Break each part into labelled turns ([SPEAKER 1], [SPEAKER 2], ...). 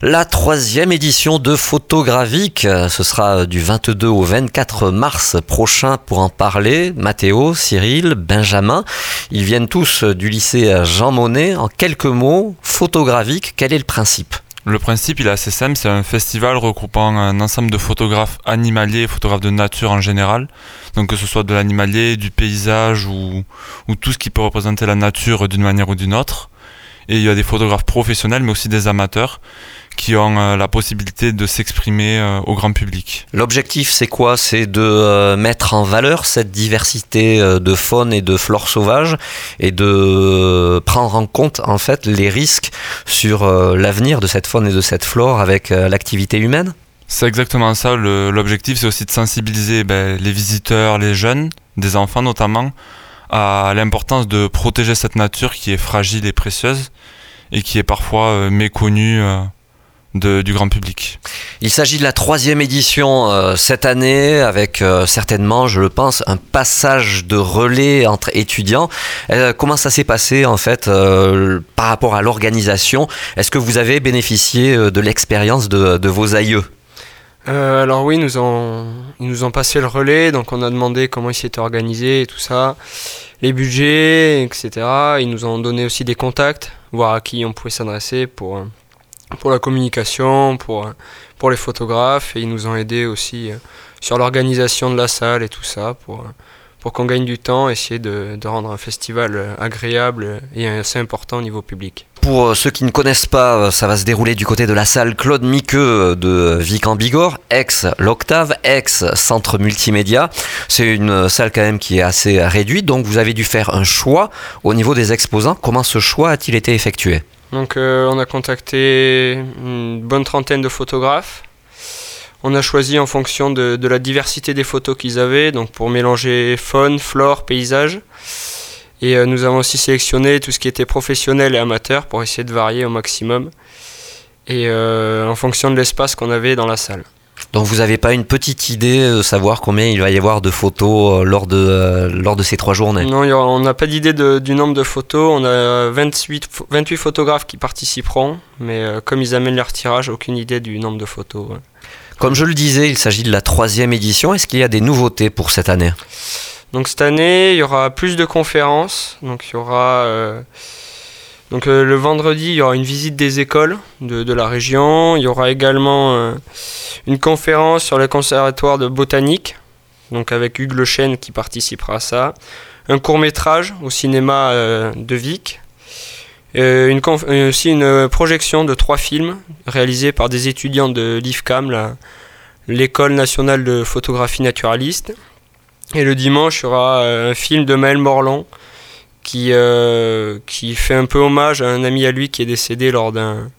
[SPEAKER 1] La troisième édition de Photogravic, ce sera du 22 au 24 mars prochain. Pour en parler, Mathéo, Cyril, Benjamin, ils viennent tous du lycée Jean Monnet. En quelques mots, Photogravic, quel est le principe ?
[SPEAKER 2] Le principe, il est assez simple, c'est un festival regroupant un ensemble de photographes animaliers et photographes de nature en général. Donc que ce soit de l'animalier, du paysage ou tout ce qui peut représenter la nature d'une manière ou d'une autre. Et il y a des photographes professionnels mais aussi des amateurs qui ont la possibilité de s'exprimer au grand public.
[SPEAKER 1] L'objectif, c'est quoi ? C'est de mettre en valeur cette diversité de faune et de flore sauvage et de prendre en compte en fait les risques sur l'avenir de cette faune et de cette flore avec l'activité humaine ?
[SPEAKER 2] C'est exactement ça. L'objectif, c'est aussi de sensibiliser les visiteurs, les jeunes, des enfants notamment, à l'importance de protéger cette nature qui est fragile et précieuse et qui est parfois méconnue du grand public.
[SPEAKER 1] Il s'agit de la troisième édition cette année avec certainement, je le pense, un passage de relais entre étudiants. Comment ça s'est passé en fait par rapport à l'organisation ? Est-ce que vous avez bénéficié de l'expérience de vos aïeux ?
[SPEAKER 3] Alors oui, ils nous ont passé le relais, donc on a demandé comment ils s'étaient organisés et tout ça, les budgets, etc. Ils nous ont donné aussi des contacts, voir à qui on pouvait s'adresser pour la communication, pour les photographes, et ils nous ont aidés aussi sur l'organisation de la salle et tout ça, pour qu'on gagne du temps, essayer de rendre un festival agréable et assez important au niveau public.
[SPEAKER 1] Pour ceux qui ne connaissent pas, ça va se dérouler du côté de la salle Claude Miqueux de Vic-en-Bigorre, ex-l'Octave, ex-Centre Multimédia. C'est une salle quand même qui est assez réduite, donc vous avez dû faire un choix au niveau des exposants. Comment ce choix a-t-il été effectué ?
[SPEAKER 3] Donc on a contacté une bonne trentaine de photographes. On a choisi en fonction de la diversité des photos qu'ils avaient, donc pour mélanger faune, flore, paysage. Et nous avons aussi sélectionné tout ce qui était professionnel et amateur pour essayer de varier au maximum. Et en fonction de l'espace qu'on avait dans la salle.
[SPEAKER 1] Donc vous n'avez pas une petite idée de savoir combien il va y avoir de photos lors de ces 3 journées ?
[SPEAKER 3] Non, on n'a pas d'idée du nombre de photos. On a 28 photographes qui participeront, mais comme ils amènent leur tirage, aucune idée du nombre de photos. Ouais.
[SPEAKER 1] Comme je le disais, il s'agit de la 3e édition. Est-ce qu'il y a des nouveautés pour cette année ?
[SPEAKER 3] Donc cette année, il y aura plus de conférences. Donc il y aura... le vendredi, il y aura une visite des écoles de la région. Il y aura également une conférence sur le conservatoire de botanique, donc avec Hugues Le Chêne qui participera à ça. Un court-métrage au cinéma de Vic. Aussi une projection de 3 films réalisés par des étudiants de l'IFCAM, l'École nationale de photographie naturaliste. Et le dimanche, il y aura un film de Maël Morland qui fait un peu hommage à un ami à lui qui est décédé lors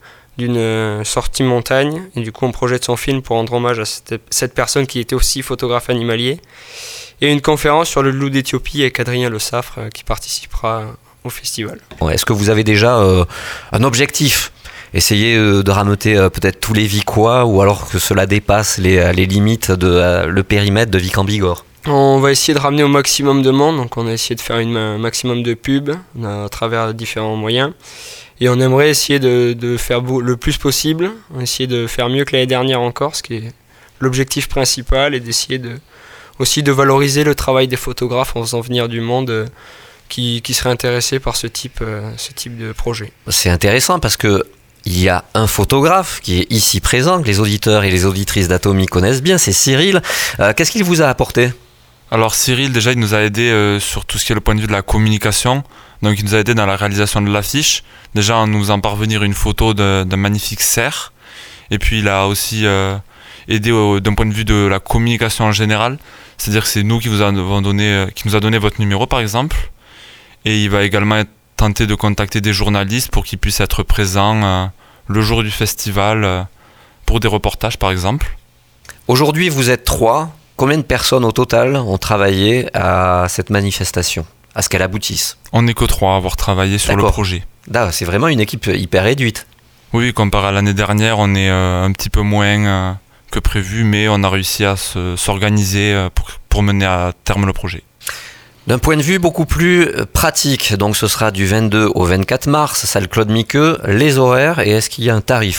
[SPEAKER 3] d'une sortie montagne. Et du coup, on projette son film pour rendre hommage à cette personne qui était aussi photographe animalier. Et une conférence sur le loup d'Éthiopie avec Adrien Le Saffre qui participera au festival.
[SPEAKER 1] Est-ce que vous avez déjà un objectif ? Essayer de rameuter peut-être tous les Vicois ou alors que cela dépasse les limites le périmètre de Vic-en-Bigorre ?
[SPEAKER 3] On va essayer de ramener au maximum de monde, donc on a essayé de faire un maximum de pubs à travers différents moyens. Et on aimerait essayer de faire le plus possible, essayer de faire mieux que l'année dernière encore, ce qui est l'objectif principal, et d'essayer aussi de valoriser le travail des photographes en faisant venir du monde qui serait intéressé par ce type de projet.
[SPEAKER 1] C'est intéressant parce que il y a un photographe qui est ici présent, que les auditeurs et les auditrices d'Atomy connaissent bien, c'est Cyril. Qu'est-ce qu'il vous a apporté ?
[SPEAKER 2] Alors Cyril, déjà, il nous a aidé sur tout ce qui est le point de vue de la communication. Donc il nous a aidé dans la réalisation de l'affiche. Déjà en nous faisant parvenir une photo d'un magnifique cerf. Et puis il a aussi aidé d'un point de vue de la communication en général. C'est-à-dire que c'est nous qui nous a donné votre numéro par exemple. Et il va également tenter de contacter des journalistes pour qu'ils puissent être présents le jour du festival pour des reportages par exemple. Aujourd'hui vous êtes 3. Combien de personnes au total ont travaillé à cette manifestation, à ce qu'elle aboutisse ? On n'est que 3 à avoir travaillé sur le projet.
[SPEAKER 1] C'est vraiment une équipe hyper réduite.
[SPEAKER 2] Oui, comparé à l'année dernière, on est un petit peu moins que prévu, mais on a réussi à s'organiser pour mener à terme le projet.
[SPEAKER 1] D'un point de vue beaucoup plus pratique, donc ce sera du 22 au 24 mars, salle Claude Miqueux, les horaires et est-ce qu'il y a un tarif aussi ?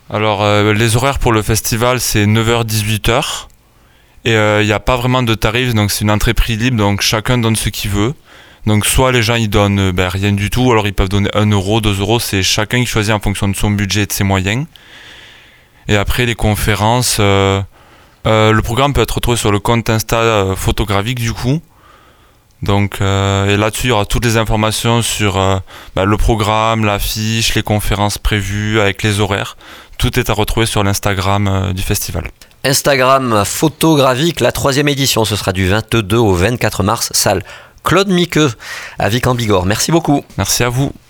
[SPEAKER 2] Alors, les horaires pour le festival, c'est 9h-18h. Et il n'y a pas vraiment de tarif, donc c'est une entrée prix libre, donc chacun donne ce qu'il veut. Donc soit les gens ils donnent rien du tout, alors ils peuvent donner 1 euro, 2 euros, c'est chacun qui choisit en fonction de son budget et de ses moyens. Et après les conférences, le programme peut être retrouvé sur le compte Insta photographique du coup. Donc et là-dessus il y aura toutes les informations sur le programme, l'affiche, les conférences prévues avec les horaires. Tout est à retrouver sur l'Instagram du festival.
[SPEAKER 1] Instagram photographique, la 3e édition, ce sera du 22 au 24 mars, salle Claude Miqueux à Vic-en-Bigorre. Merci beaucoup.
[SPEAKER 2] Merci à vous.